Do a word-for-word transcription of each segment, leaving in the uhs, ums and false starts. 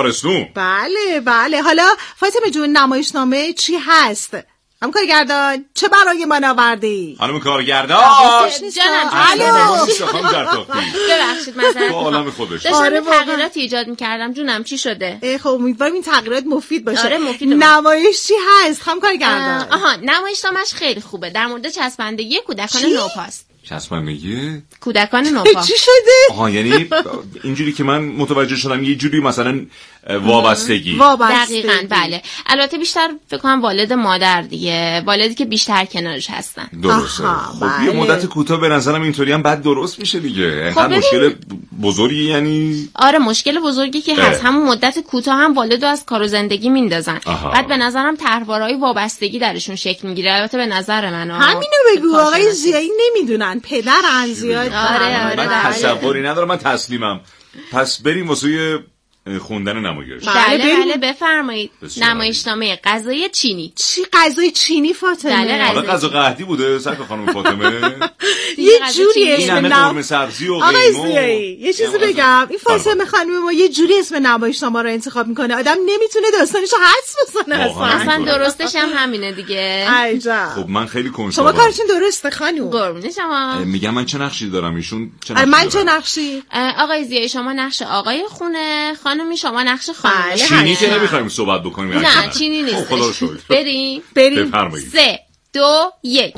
تارستون. بله بله. حالا فاطمه جون نمایشنامه چی هست؟ هم کارگردان چه برای من آوردی؟ خانم کارگردان جانم الو خانم جرتاختی ببخشید معذرت تو عالم خودش داشتم تغییرات ایجاد می‌کردم. جونم چی شده؟ خب امیدوارم این تغییرات مفید باشه. آره مفید. نمایش چی هست خانم کارگردان؟ آها نمایشنامه‌اش خیلی خوبه، در مورد چسبندگی کودکان نوپاست. چسبندگی کودکان نوپا. چی شده؟ آها یعنی اینجوری که من متوجه شدم یه جوری مثلا وابستگی. وابستگی. دقیقاً بله. البته بیشتر فکر کنم والد مادر دیگه، والدی که بیشتر کنارش هستن. درسته. خب بله. یه مدت کوتاه به نظرم اینطوری هم بعد درست میشه دیگه. خب اینقدر مشکل بزرگی یعنی؟ آره مشکل بزرگی که هست همون مدت کوتاه هم والدو از کار و زندگی میندازن. بعد به نظرم طرحوارهای وابستگی درشون شکل میگیره. البته به نظر من همینو بگو آقای زیایی نمیدونن پدرن زیاد. آره آره من تصوری ندارم، من تسلیمم. پس بریم واسه خوندن نمایش. بله بله بفرمایید. نمایشنامه غذای چینی. چی غذای چینی فاطمه؟ حالا غذا قحطی بوده سرکار خانم فاطمه؟ یه جوری این همه قرمه سبزی و قیمه. یه چیزی بگم، این فاطمه خانم ما یه جوری اسم نمایشنامه رو انتخاب میکنه آدم نمیتونه داستانشو حدس بزنه. اصلا درستش هم همینه دیگه. عجب. خب من خیلی کنجکاوم. شما کارتون درسته خانم. قربون شما. میگم من چه نقشی دارم ایشون چه نقشی من چه نقشی؟ آقای زیایی شما نقش آقای خونه، خانمی شما نقش خانم. چینی که نمیخوایم صحبت بکنیم. نه چینی نیست. خدا رو شکر. بریم بریم. سه دو یک.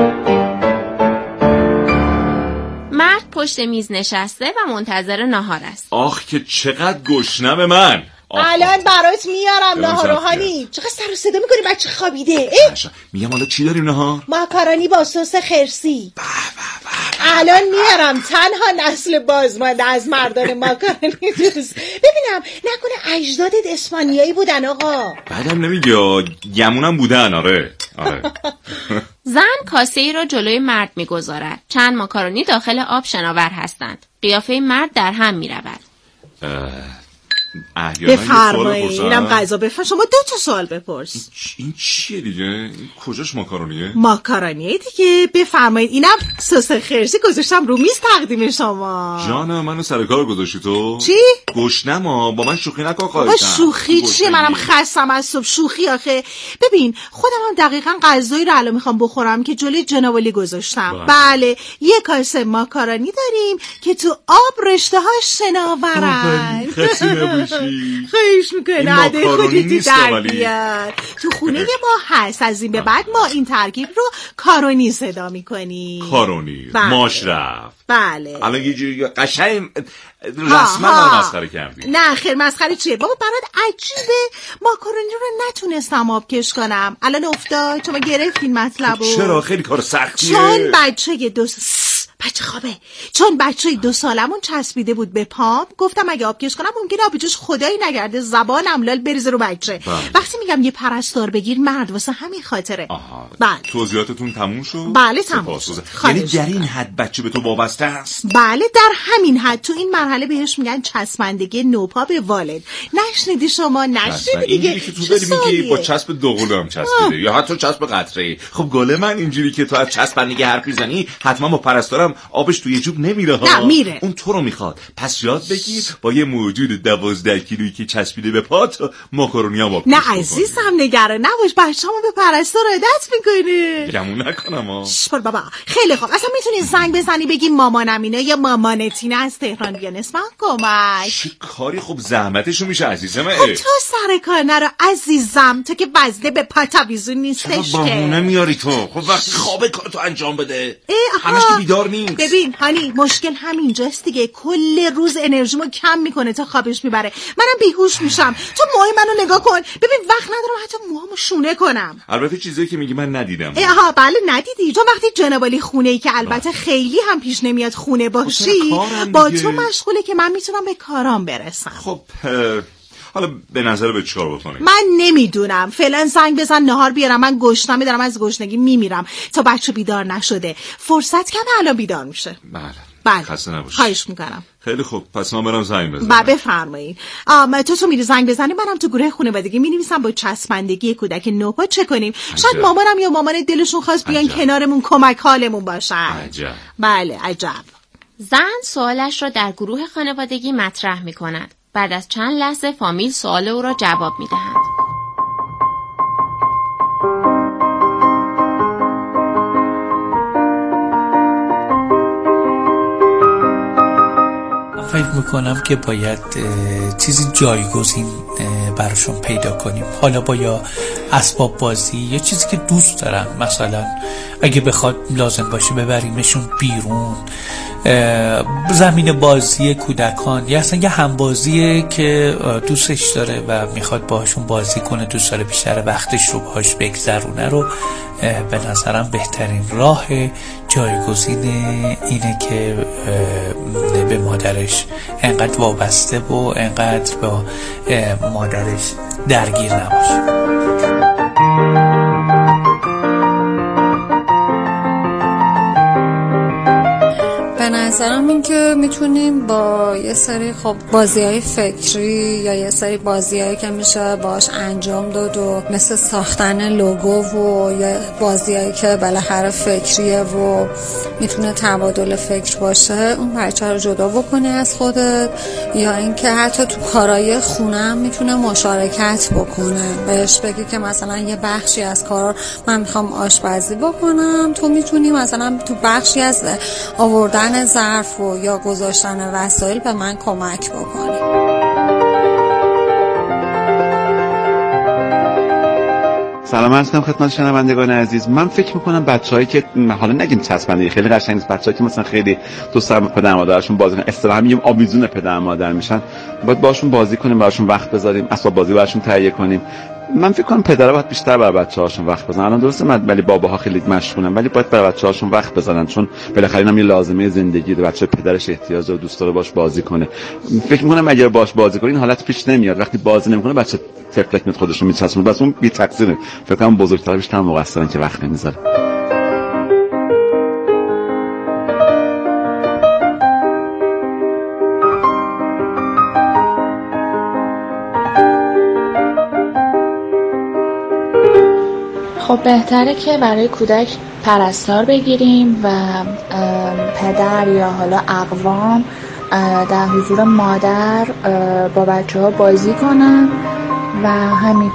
مرد پشت میز نشسته و منتظر ناهار است. آخ که چقدر گشنمه من. الان برات میارم ناهار روحانی. چقدر سر و صدا میکنی بچه خوابیده. میگم حالا چی داریم ناهار؟ ماکارونی با سس خرسی. الان میارم. تنها نسل بازمانده از مردان ماکارونی دوست. ببینم نکنه اجدادت اسپانیایی بودن آقا؟ بعدم نمیگه گمونم بودن. آره آره. زن کاسه ای را جلوی مرد میگذارد. چند ماکارونی داخل آب شناور هستند. قیافه مرد در هم میرود. بفرمایید. اینم غذا بفرمایید. شما دو تا سوال بپرس. این, این چیه دیگه؟ این کجاش ماکارونیه؟ ماکارونیه دیگه. بفرمایید. اینم سس خرسی گذاشتم رو میز تقدیم شما. جانم منو سر کار گذاشتی تو؟ چی؟ گشنم ها. با من شوخی نکن خواهشم. با شوخی چیه؟ منم خستم از صبح شوخی آخه. ببین خودم هم دقیقاً غذایی رو الان میخوام بخورم که جلوی جنابالی گذاشتم. بله یه کاسه ماکارونی داریم که تو آب رشته هاش شناورن. خواهش میکنه عده خودی تو در بیار. تو خونه ما هست. از این به بعد ما این ترکیب رو کارونی صدا میکنیم. کارونی. بله. ماشرف. بله. الان یه جوری قشنگ رسما مسخره کردی. نه خیر مسخره چیه بابا؟ برات عجیبه ماکارونی رو نتونستم آبکش کنم. الان افتاد شما گرفتین مطلبو. چرا؟ خیلی کار سختیه. چون بچه دو بچه خوابه. چون بچه دو سالمون چسبیده بود به پام، گفتم اگه آبکش کنم ممکنه آب جوش خدایی نگرده زبانم لال بریزه رو بچه. بله. وقتی میگم یه پرستار بگیر مرد واسه همین خاطره. آها. بله. توضیحاتتون تموم شد؟ بله تموم شد. یعنی در این حد بچه به تو وابسته است؟ بله در همین حد. تو این مرحله بهش میگن چسبندگی نوپا به والد. نشنیدی شما؟ نشنیدی دیگه. اینجوری که تو داری میگی با چسب دوقلو هم چسبیده یا حتی چسب قطره‌ای. خب گله من اینجوری که تو از چسبندگی حرف میزنی حتما با پرستارم آبش توی جوب نمیره ها. نه میره. اون تو رو میخواد. پس یاد بگیر با یه موجود دوازده کیلویی که چسبیده به پات ماکارونی هم آب. نه عزیزم نگران نباش. بچه‌مو به پرستار عادت میکنه. گمون نکنم ها. شپر بابا خیلی خوب. اصلا میتونی زنگ بزنی بگی مامانم اینه یا مامانتینه از تهران بیان اسمم کمک. چه کاری خوب زحمتشو میشه عزیزم. خب تو سر کار نرو عزیزم. تو که وزنه به پاتاویزون نیستش که. بهونه میاری تو. خب وقتی خواب کارتو انجام بده. همش که بیدار نیست. ببین هانی مشکل همینجاست دیگه. کل روز انرژیمو کم میکنه تا خوابش میبره. منم بیهوش میشم. تو موهای منو نگاه کن. ببین وقت ندارم حتی موهامو شونه کنم. البته چیزایی که میگی من ندیدم. آها بله ندیدی. تو وقتی جنابالی خونه‌ای که البته خیلی هم پیش نمیاد خونه باشی با تو مشغوله که من میتونم به کارام برسم. خب حالا به نظر به چیکار بکنیم؟ من نمیدونم. فعلا زنگ بزن نهار بیارم. من گشنمه دارم از گشنگی میمیرم تا بچه بیدار نشده. فرصت کمه الان بیدار میشه. بله بله خسته نباشی. خواهش میکنم. خیلی خوب پس من برم زنگ بزنم. با بفرمایید. آم تو تو میری زنگ بزنی منم تو گروه خانوادگی مینویسم با چسبندگی کودک نوپا چه کنیم. عجب. شاید مامانم یا مامان دلشون خواست بیان عجب. کنارمون کمک حالمون باشن. عجب. بله عجب. زن سوالش را در گروه خانوادگی مطرح میکند. بعد از چند لحظه فامیل سوال او را جواب می‌دهند. فکر میکنم که باید چیزی جایگزین براشون پیدا کنیم، حالا با یا اسباب بازی یا چیزی که دوست دارن، مثلا اگه بخواد لازم باشه ببریمشون بیرون، زمین بازی کودکان یا اصلا یه همبازیه که دوستش داره و میخواد باهاشون بازی کنه، دوست داره بیشتر وقتش رو باهاش بگذرونه رو به نظرم بهترین راه جایگزین اینه که به مادرش انقدر وابسته و انقدر با مادرش درگیر نباشه. به نظرم این که میتونیم با یه سری خب بازی‌های فکری یا یه سری بازی‌هایی که میشه باش انجام داد و مثل ساختن لوگو و یا بازی‌هایی که بالاخره فکریه و میتونه تبادل فکر باشه، اون بچه رو جدا بکنی از خودت، یا اینکه حتی تو کارهای خونه هم میتونه مشارکت بکنه، بهش بگی که مثلا یه بخشی از کار من میخوام آشپزی بکنم، تو میتونی مثلا تو بخشی از آوردن ظرف و یا گذاشتن وسایل به من کمک بکنی. سلام عرض کنم خدمت شنوندگان عزیز. من فکر میکنم بچه‌هایی که حالا نگیم چسبندگی خیلی قشنگ نیست، بچه‌هایی که مثلا خیلی دوست دارن پدر مادرشون بازی کنن، اصطلاحاً میگیم آویزون پدر مادر میشن، باید باشون بازی کنیم، براشون وقت بذاریم، اسباب بازی براشون تهیه کنیم. من فکر کنم پدرها باید بیشتر برای بچه‌هاشون وقت بذارن. الان درسته ولی باباها خیلی مشغولن، ولی باید برای بچه‌هاشون وقت بذارن، چون بالاخره اینم یه لازمه زندگی داره. بچه پدرش احتیاج داره دوست داره باش بازی کنه. فکر می‌کنم اگر باش بازی کنین حالت پیش نمیاد. وقتی بازی نمی‌کنه بچه تفلک میاد خودش رو میچسبونه، بس اون بی تقصیره. فکر کنم بزرگترها بیشتر مقصرن که وقت نمیذاره. خب بهتره که برای کودک پرستار بگیریم و پدر یا حالا اقوام در حضور مادر با بچه ها بازی کنن و همین.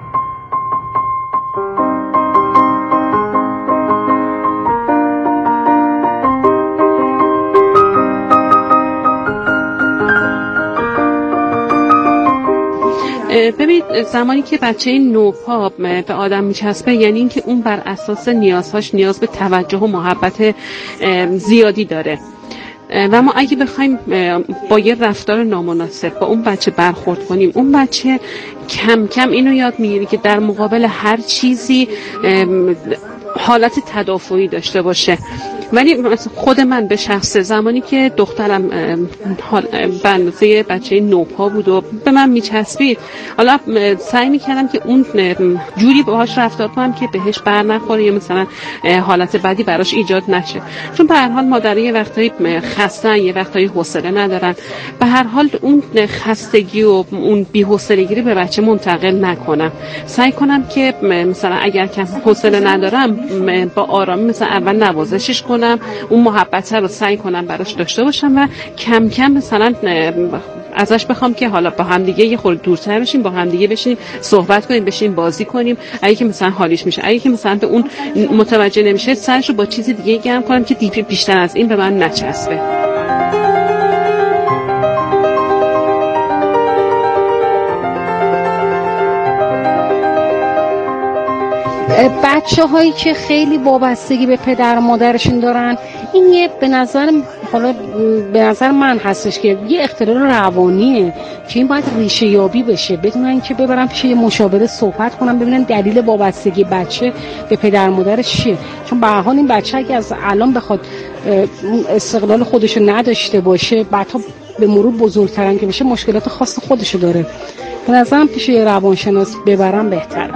ببینید زمانی که بچه نوپا به آدم میچسبه یعنی اینکه اون بر اساس نیازهاش نیاز به توجه و محبت زیادی داره و ما اگه بخوایم با یه رفتار نامناسب با اون بچه برخورد کنیم، اون بچه کم کم اینو یاد میگیره که در مقابل هر چیزی حالت تدافعی داشته باشه. ولی خود من به شخص زمانی که دخترم به اندازه بچه نوپا بود و به من میچسبید، حالا سعی میکردم که اون جوری باهاش رفتار کنم که بهش بر نخوره یا مثلا حالت بدی براش ایجاد نشه، چون به هر حال مادرها یه وقتایی خستن، یه وقتایی حوصله ندارن. به هر حال اون خستگی و اون بی‌حوصلگی رو به بچه منتقل نکنم. سعی کنم که مثلا اگر که حوصله ندارم با آرامی مثلا اول نوازشش کنم، اون محبت رو سعی کنم براش داشته باشم و کم کم مثلا ازش بخوام که حالا با هم دیگه یه خورده دورتر بشیم، با هم دیگه بشینیم صحبت کنیم، بشینیم بازی کنیم. اگه که مثلا حالیش میشه، اگه که مثلا به اون متوجه نمیشه، سرش رو با چیز دیگه گرم کنم که دیپی بیشتر از این به من نچسبه. بچه هایی که خیلی وابستگی به پدر و مادرشون دارن، این یه به نظر حالا به نظر من هستش که یه اختلال روانیه که این باید ریشه یابی بشه، بدونن که ببرن پیش یه مشاور صحبت کنن، ببینن دلیل وابستگی بچه به پدر و مادرش چیه. چون به هر حال این بچه اگه از الان بخواد استقلال خودشو نداشته باشه، بعدا به مرور بزرگترن که بشه مشکلات خاص خودشو داره. به نظرم پیش یه روانشناس ببرن بهتره.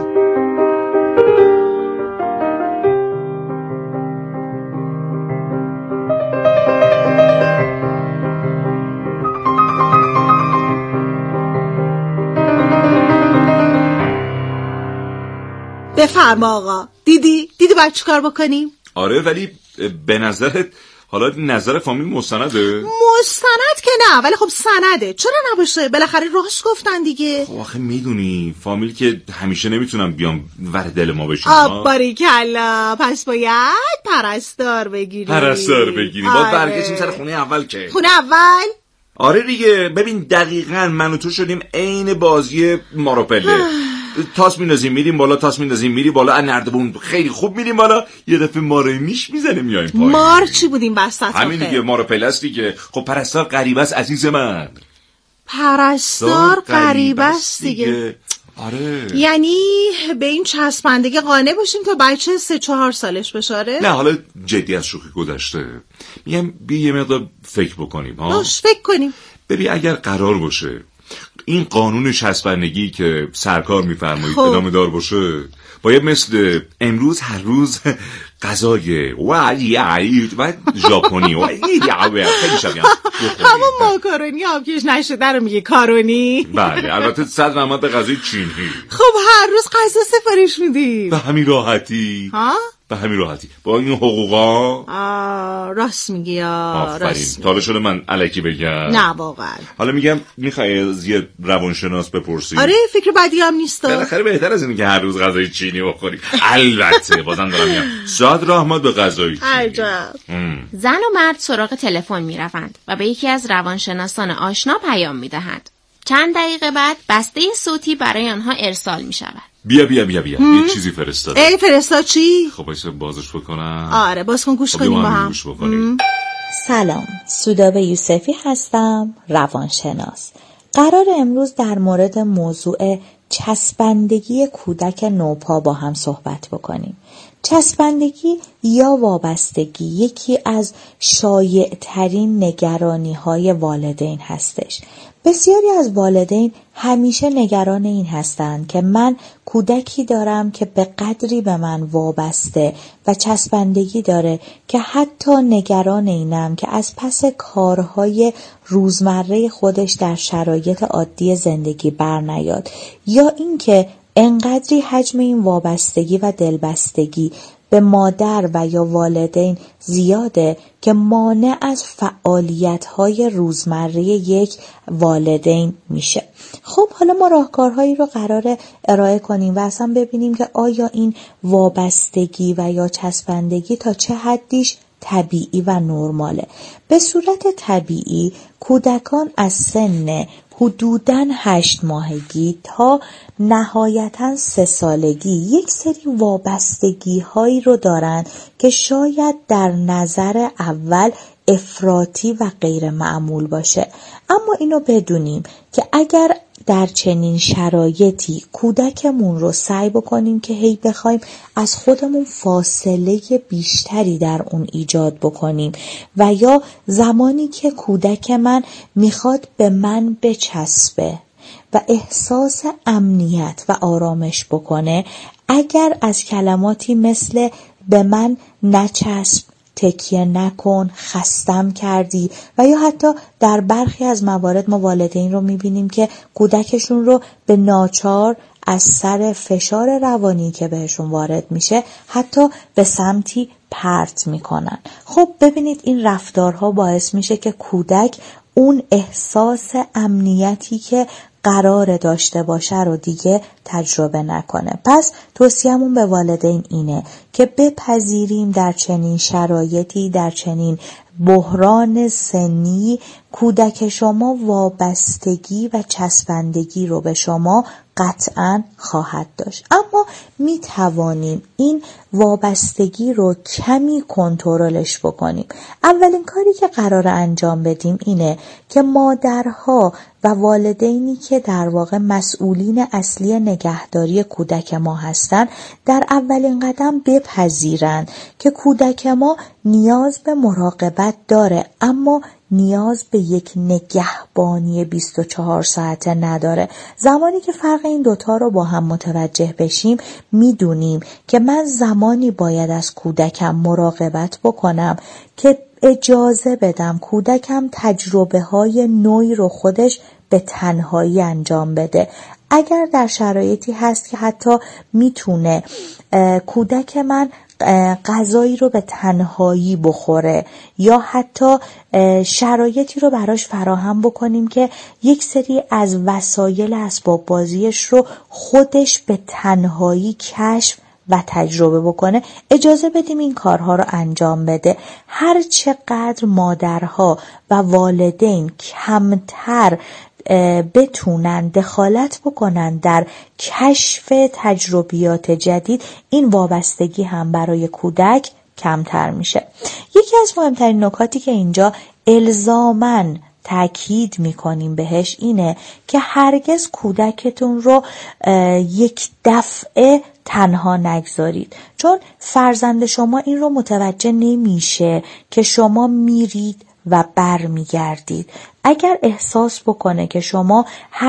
بفرما آقا. دیدی؟ دیدی باید چی کار بکنیم؟ آره، ولی به نظرت حالا نظر فامیل مستنده؟ مستند که نه، ولی خب سنده، چرا نباشه؟ بالاخره راست گفتن دیگه. خب آخه میدونی فامیل که همیشه نمیتونم بیام ور دل ما بشین. آب باریکلا، پس باید پرستار بگیری. پرستار بگیری آره. باید برگشتیم سر خونه اول که خونه اول؟ آره دیگه. ببین دقیقاً من و تو شدیم عین بازی ماروپله. تاس میندازیم میریم بالا، تاس میندازیم میری بالا، نردبون خیلی خوب میریم بالا، یه دفعه ماره میش میزنه میایم پایین. مار چی بودیم وسط؟ همین دیگه ماروپله است دیگه. خب پرستار غریبه است عزیز من. پرستار غریبه است دیگه. آره. یعنی به این چسبندگی قانع باشیم تا بچه سه چهار سالش بشاره؟ نه حالا جدی از شوخی گذشته، میگم بیا یه مقدار فکر بکنیم ها. باش فکر کنیم. ببین اگر قرار باشه این قانون چسبندگی که سرکار میفرمایید خب. ادامه دار باشه، باید مثل امروز هر روز غذای وای و ژاپنی و خیلی شبیه همون ماکارونی آبکش نشده رو میگه کارونی. بله البته صد رحمت به غذای چینی. خب هر روز غذا سفارش میدی؟ به همین راحتی. ها؟ به همین راحتی با این حقوقا. آه راست میگی یا راست. حالا شده من الکی بگم؟ نه واقعا. حالا میگم میخوای از یه روانشناس بپرسی؟ آره فکر بدی هم نیست. بالاخره بهتر از اینه که هر روز غذای چینی بخوری. البته بازم دارم میگم صد رحمت به غذای چینی. عجب. زن و مرد سراغ تلفن میروند و به یکی از روانشناسان آشنا پیام میدهند. چند دقیقه بعد بسته صوتی برای آنها ارسال می شود. بیا بیا بیا بیا هم. یه چیزی فرستاده. ای فرستاد چی؟ خب بایسته بازش بکنم. آره باز کن گوش کنیم با هم. سلام، سودابه یوسفی هستم، روانشناس. قرار امروز در مورد موضوع چسبندگی کودک نوپا با هم صحبت بکنیم. چسبندگی یا وابستگی یکی از شایع ترین نگرانی های والدین هستش. بسیاری از والدین همیشه نگران این هستند که من کودکی دارم که به قدری به من وابسته و چسبندگی داره که حتی نگران اینم که از پس کارهای روزمره خودش در شرایط عادی زندگی بر نیاد، یا اینکه انقدری حجم این وابستگی و دلبستگی به مادر و یا والدین زیاده که مانع از فعالیت‌های روزمره یک والدین میشه. خب حالا ما راهکارهایی رو قراره ارائه کنیم و اصلا ببینیم که آیا این وابستگی و یا چسبندگی تا چه حدیش طبیعی و نرماله. به صورت طبیعی کودکان از سن حدوداً هشت ماهگی تا نهایتاً سه سالگی یک سری وابستگی هایی رو دارن که شاید در نظر اول افراطی و غیر معمول باشه، اما اینو بدونیم که اگر در چنین شرایطی کودکمون رو سعی بکنیم که هی بخوایم از خودمون فاصله بیشتری در اون ایجاد بکنیم و یا زمانی که کودک من میخواد به من بچسبه و احساس امنیت و آرامش بکنه، اگر از کلماتی مثل به من نچسب، تکیه نکن، خستم کردی و یا حتی در برخی از موارد ما والدین رو میبینیم که کودکشون رو به ناچار از سر فشار روانی که بهشون وارد میشه حتی به سمتی پرت میکنن. خب ببینید این رفتارها باعث میشه که کودک اون احساس امنیتی که قرار داشته باشه رو دیگه تجربه نکنه. پس توصیه‌مون به والدین اینه که بپذیریم در چنین شرایطی، در چنین بحران سنی کودک شما وابستگی و چسبندگی رو به شما قطعاً خواهد داشت، اما می توانیم این وابستگی رو کمی کنترلش بکنیم. اولین کاری که قرار انجام بدیم اینه که مادرها و والدینی که در واقع مسئولین اصلی نگهداری کودک ما هستن در اولین قدم بپذیرند که کودک ما نیاز به مراقبت داره، اما نیاز به یک نگهبانی بیست و چهار ساعته نداره. زمانی که فرق این دوتا رو با هم متوجه بشیم میدونیم که من زمانی باید از کودکم مراقبت بکنم که اجازه بدم کودکم تجربه های نوعی رو خودش به تنهایی انجام بده. اگر در شرایطی هست که حتی میتونه کودک من غذایی رو به تنهایی بخوره یا حتی شرایطی رو براش فراهم بکنیم که یک سری از وسایل اسباب بازیش رو خودش به تنهایی کشف و تجربه بکنه، اجازه بدیم این کارها رو انجام بده. هر چقدر مادرها و والدین کمتر بتونن دخالت بکنن در کشف تجربیات جدید، این وابستگی هم برای کودک کمتر میشه. یکی از مهمترین نکاتی که اینجا الزاماً تأکید میکنیم بهش اینه که هرگز کودکتون رو یک دفعه تنها نگذارید، چون فرزند شما این رو متوجه نمیشه که شما میرید و بر میگردید. اگر احساس بکنه که شما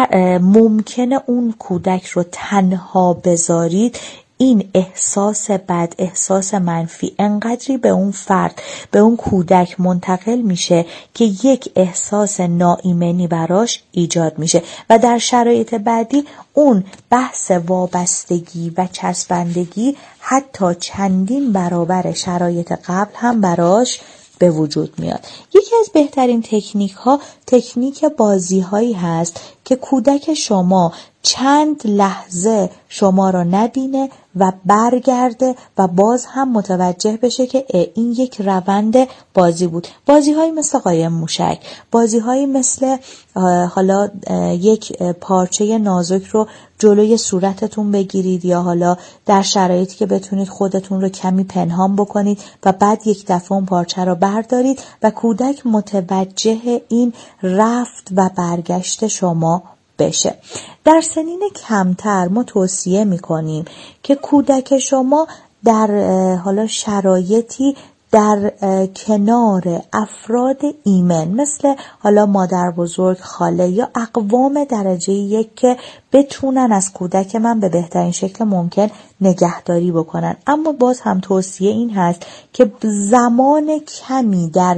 ممکنه اون کودک رو تنها بذارید، این احساس بد، احساس منفی انقدری به اون فرد، به اون کودک منتقل میشه که یک احساس ناایمنی براش ایجاد میشه و در شرایط بعدی اون بحث وابستگی و چسبندگی حتی چندین برابر شرایط قبل هم براش به وجود میاد. یکی از بهترین تکنیک ها تکنیک بازی هایی هست که کودک شما چند لحظه شما را نبینه و برگرده و باز هم متوجه بشه که این یک روند بازی بود. بازی هایی مثل قایم موشک، بازی هایی مثل حالا یک پارچه نازک رو جلوی صورتتون بگیرید یا حالا در شرایطی که بتونید خودتون رو کمی پنهان بکنید و بعد یک دفعه اون پارچه رو بردارید و کودک متوجه این رفت و برگشت شما بشه. در سنین کمتر ما توصیه میکنیم که کودک شما در حالا شرایطی در کنار افراد ایمن مثل حالا مادر بزرگ، خاله یا اقوام درجه یک که بتونن از کودک من به بهترین شکل ممکن نگهداری بکنن. اما باز هم توصیه این هست که زمان کمی در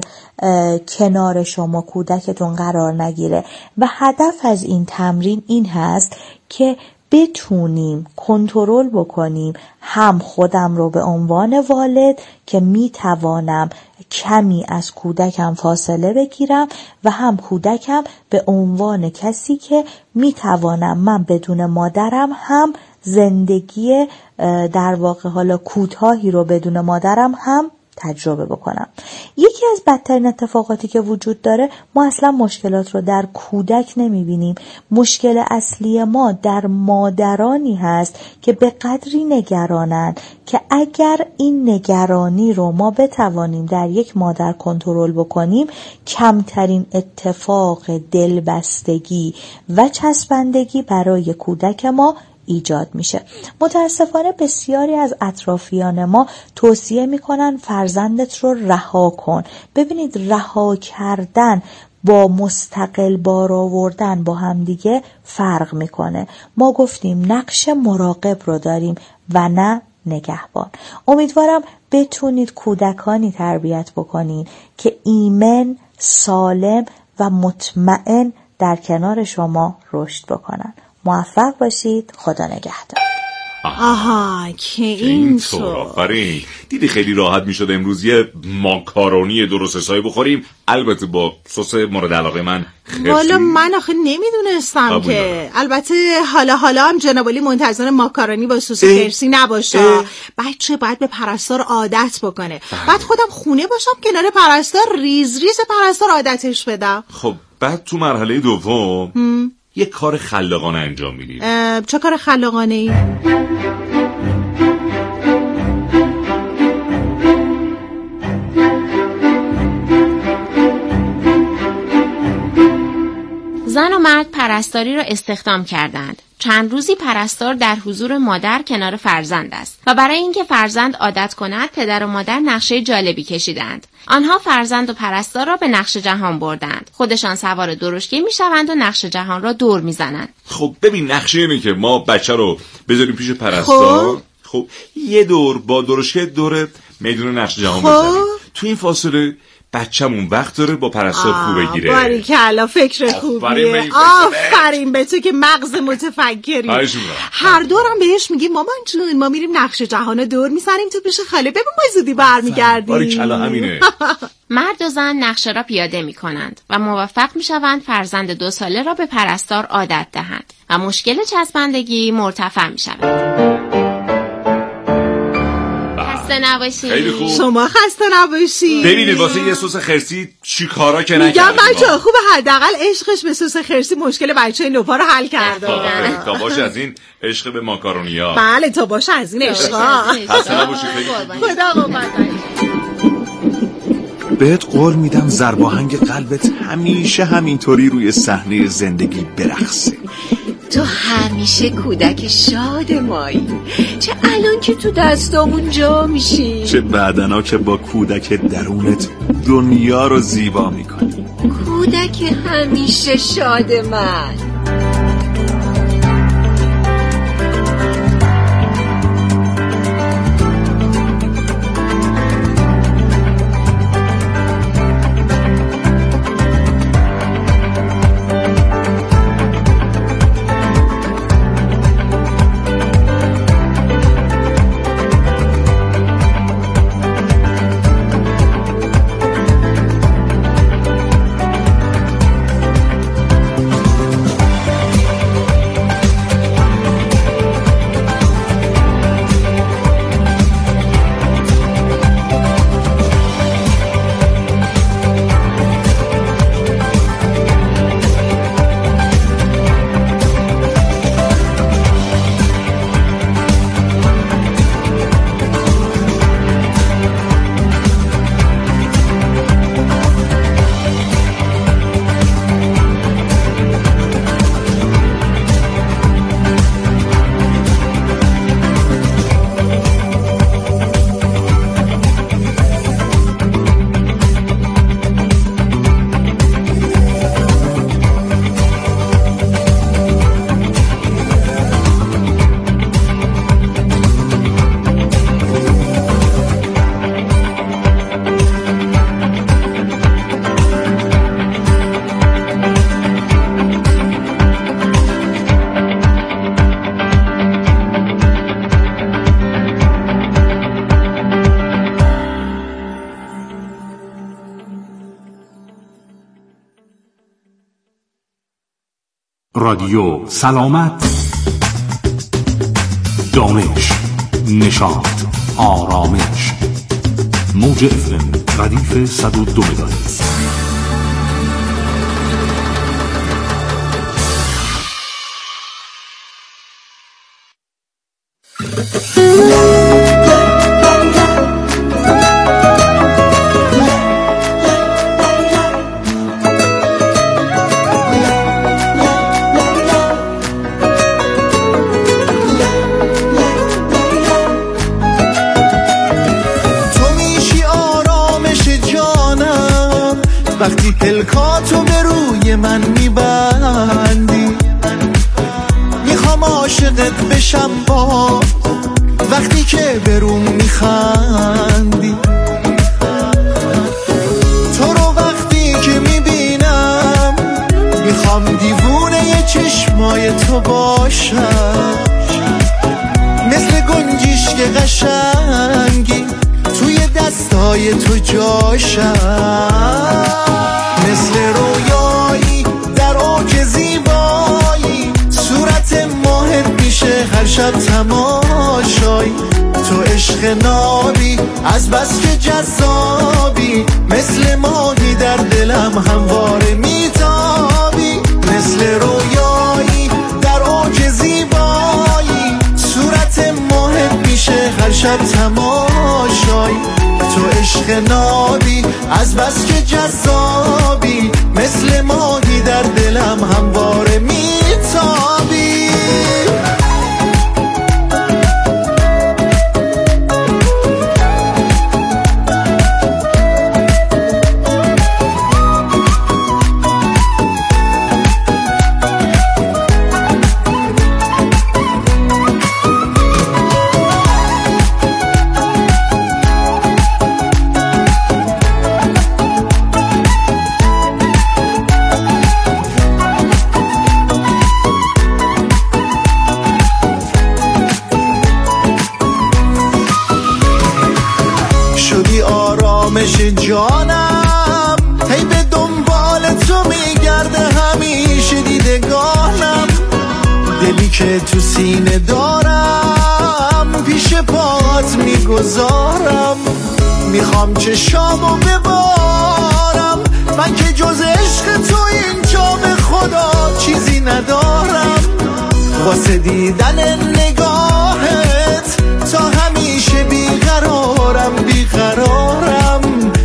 کنار شما کودکتون قرار نگیره و هدف از این تمرین این هست که بتونیم کنترل بکنیم هم خودم رو به عنوان والد که میتوانم کمی از کودکم فاصله بگیرم و هم کودکم به عنوان کسی که میتوانم من بدون مادرم هم زندگی در واقع حالا کوتاهی رو بدون مادرم هم تجربه بکنم. یکی از بدترین اتفاقاتی که وجود داره، ما اصلا مشکلات رو در کودک نمیبینیم. مشکل اصلی ما در مادرانی هست که به قدری نگرانند که اگر این نگرانی رو ما بتوانیم در یک مادر کنترل بکنیم، کمترین اتفاق دلبستگی و چسبندگی برای کودک ما ایجاد میشه. متاسفانه بسیاری از اطرافیان ما توصیه میکنن فرزندت رو رها کن. ببینید، رها کردن با مستقل بار آوردن با همدیگه فرق میکنه. ما گفتیم نقش مراقب رو داریم و نه نگهبان. امیدوارم بتونید کودکانی تربیت بکنین که ایمن، سالم و مطمئن در کنار شما رشد بکنن. موفق باشید. خدا نگهدار. آها که اینطور. آفرین. دیدی خیلی راحت میشد امروز یه ماکارونی درست حسابی بخوریم، البته با سس مورد علاقه من خرسی. والا من آخه نمیدونستم که دارم. البته حالا حالا هم جناب علی منتظر ماکارونی با سس خرسی نباشه. بچه باید به پرستار عادت بکنه. بله. بعد خودم خونه باشم کنار پرستار، ریز ریز پرستار عادتش بدم. خب بعد تو مرحله دوم یه کار خلاقانه انجام میدیم. چه کار خلاقانه ای؟ زن و مرد پرستاری را استخدام کردند. چند روزی پرستار در حضور مادر کنار فرزند است و برای اینکه فرزند عادت کند پدر و مادر نقشه جالبی کشیدند. آنها فرزند و پرستار را به نقشه جهان بردند. خودشان سوار درشکه میشوند و نقشه جهان را دور میزنند. خب ببین، نقشه اینه که ما بچه رو بذاریم پیش پرستار. خب, خب یه دور با درشکه دور میدون نقشه جهان خب. بزنیم. تو این فاصله بچه‌مون وقت داره با پرستار خوب بگیره. باریکلا، فکر خوبیه. آفرین به تو که مغز متفکری. هر دورم بهش میگیم مامان جون ما میریم نقشه جهان دور میزنیم تو پیش خاله، ببین ما زودی برمیگردیم. باریکلا همینه. مرد و زن نقشه را پیاده می کنند و موفق می شوند فرزند دو ساله را به پرستار عادت دهند و مشکل چسبندگی مرتفع می شود. خسته نباشید. خیلی خوب. شما خسته نباشید. ببینید واسه یه سس خرسی چی کارا که نکردیم. میگم بچه‌ها خوبه حداقل عشقش به سس خرسی مشکل بچه نوپا رو حل کرده. تا باشه از این عشق به ماکارونیا. بله تا باشه از این عشقا. خسته نباشید. خدا قوت. بهت قول میدم ضرباهنگ قلبت همیشه همینطوری روی صحنه زندگی برقصه. تو همیشه کودک شاد مایی، چه الان که تو دستامون جا میشی، چه بعدنا که با کودک درونت دنیا رو زیبا میکنی. کودک همیشه شاد من. رادیو سلامت، دانش، نشاط، آرامش. موج اف ام ردیف صد و دو مگاهرتز. وقتی پلکاتو به روی من میبندی، میخوام عاشقت بشم با وقتی که بروم میخندی. تو رو وقتی که میبینم میخوام دیوونه ی چشمای تو باشم، مثل گنجیش که قشنگی توی دستای تو جاشم، مثل رویایی در اوج زیبایی، صورت ماهت میشه هر شب تماشایی. تو عشق نابی از بس که جذابی، مثل ماهی در دلم همواره میتابی، مثل رویایی در اوج زیبایی، صورت ماهت میشه هر شب تماشایی. تو عشق نابی از بس که جذابی، مثل ماهی در دلم همواره میتابی. که تو سینه دارم پیش پات میگذارم. میخوام چشامو ببارم، من که جز عشق تو اینجا به خدا چیزی ندارم. واسه دیدن نگاهت تا همیشه بیقرارم بیقرارم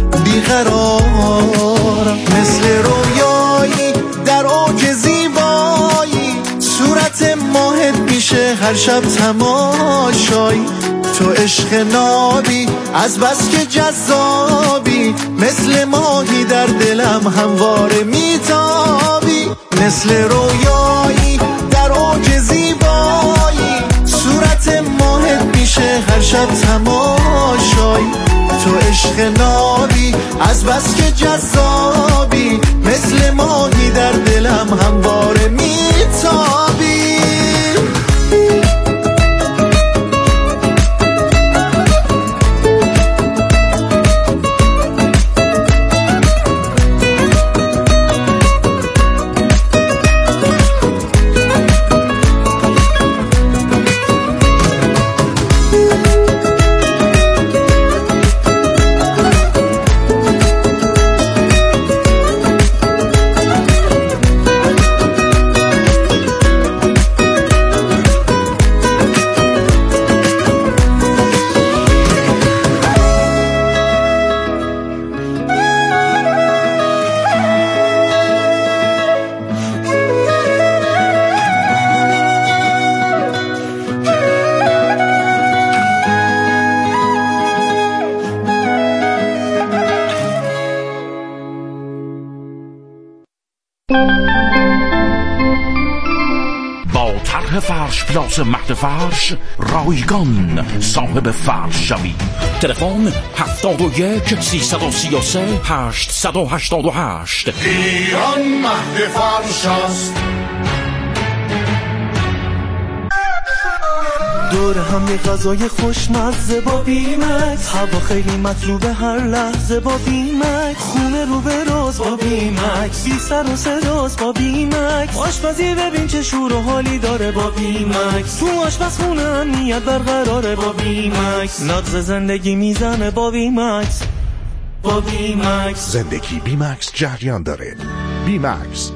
بیقرارم. مثل رویایی در اوج زیبایی، صورت ماهت میشه هر شب تماشایی. تو عشق نابی از بس که جذابی، مثل ماهی در دلم همواره میتابی. مثل رویایی در اوج زیبایی، صورت ماهت میشه هر شب تماشایی. تو عشق نابی از بس که جذابی، مثل ماهی در دلم همواره میتابی. فرش پلاس مهد فرش رایگان صاحب فرش شوی. تلفن هفتاد و یک سیصد و سی و سه هشتصد و هشتاد و هشت. ایران مهد فرش است. دور هم یه غذای خوشمزه با بیمکس، هوا خیلی مطلوبه هر لحظه با بیمکس. خونه رو به راز با بیمکس، بی سر و صداست با بیمکس. آشپزی ببین چه شور و حالی داره با بیمکس. تو آشپزخونه امنیت برقراره با بیمکس. نغز زندگی میزنه با بیمکس با بیمکس. زندگی بیمکس جریان داره. بیمکس.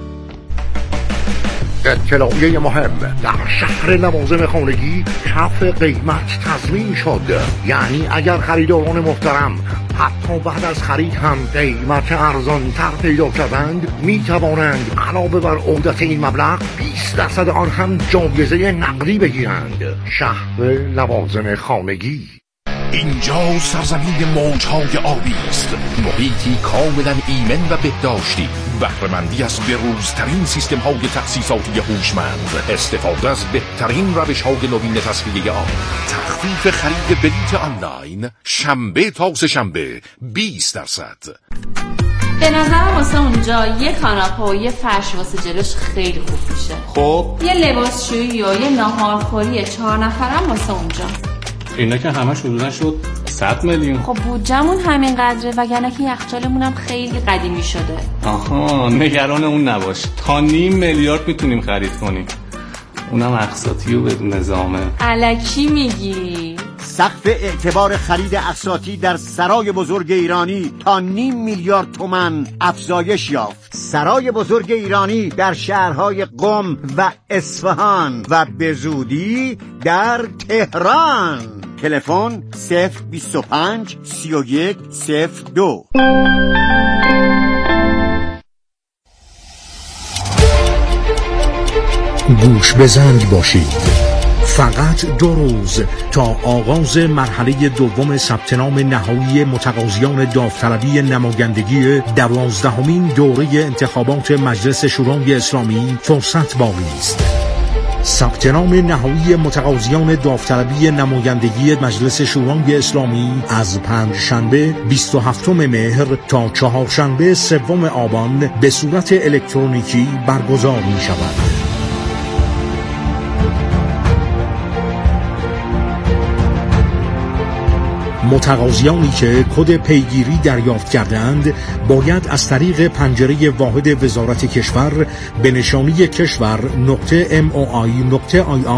اطلاعیه مهم: در شهر لوازم خانگی کف قیمت تضمین شد. یعنی اگر خریداران محترم حتی بعد از خرید هم قیمت ارزان تر پیدا کردند، می توانند علاوه بر عودت این مبلغ بیست درصد آن هم جایزه نقدی بگیرند. شهر لوازم خانگی. اینجا سرزمین موجهای آبی است، محیطی کاملا ایمن و بهداشتی، بهره‌مندی از بروزترین سیستم های تأسیساتی هوشمند، استفاده از بهترین روش های نوین تصفیه آب، تخفیف خرید بلیت آنلاین شنبه تا سه شنبه بیست درصد. به نظرم واسه اونجا یه کاناپه و یه فرش واسه جلوش خیلی خوب میشه. خب یه لباسشویی و یه ناهارخوری چهار نفرم واسه اونجا. اینا که همش حدودا شد صد میلیون. خب بودجمون همین قدره، وگرنه که یخچالمون هم خیلی قدیمی شده. آها، نگران اون نباش، تا نیم میلیارد میتونیم خرید کنیم، اونم اقساطی و بدون نظامه. الکی میگی؟ سقف اعتبار خرید اقساطی در سرای بزرگ ایرانی تا نیم میلیارد تومان افزایش یافت. سرای بزرگ ایرانی در شهرهای قم و اصفهان و به زودی در تهران. تلفن صفر بیست و پنج سی و یک صفر دو. گوش بزند باشید. فقط دو روز تا آغاز مرحله دوم ثبت نام نهایی متقاضیان داوطلبی نمایندگی دوازدهمین دوره انتخابات مجلس شورای اسلامی فرصت باقی است. ثبت نام نهایی متقاضیان داوطلبی نمایندگی مجلس شورای اسلامی از پنجشنبه بیست و هفتم مهر تا چهارشنبه سوم آبان به صورت الکترونیکی برگزار می شود. متقاضیانی که کد پیگیری دریافت کردند باید از طریق پنجره واحد وزارت کشور به نشانی کشور نقطه ام او آی نقطه آی